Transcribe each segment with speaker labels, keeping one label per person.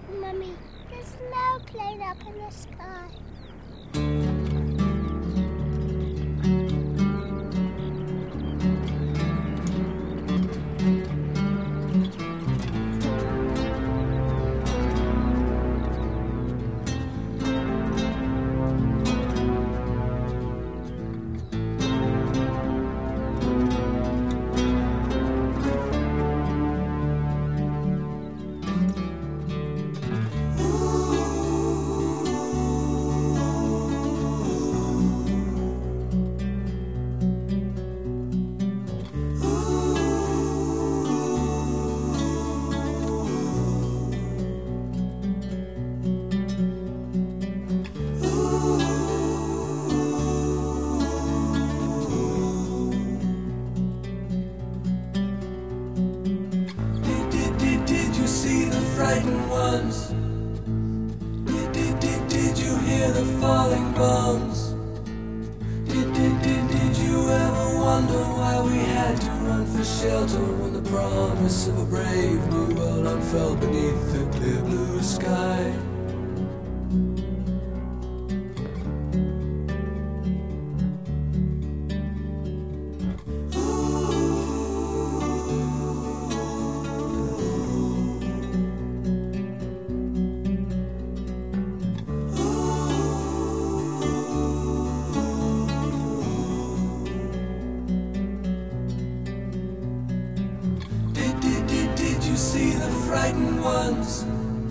Speaker 1: Mummy, there's no plane up in the sky.
Speaker 2: Frightened ones. Did you hear the falling bombs? Did you ever wonder why we had to run for shelter when the promise of a brave new world unfurled beneath the clear blue sky? Did you see the frightened ones?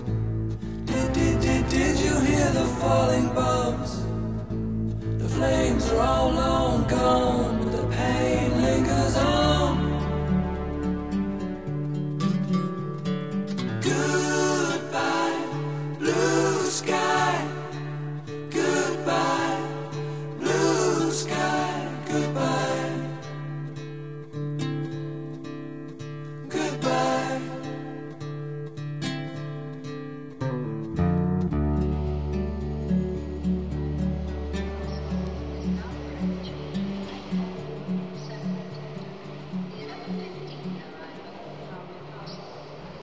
Speaker 2: Did you hear the falling bombs? The flames are all long gone.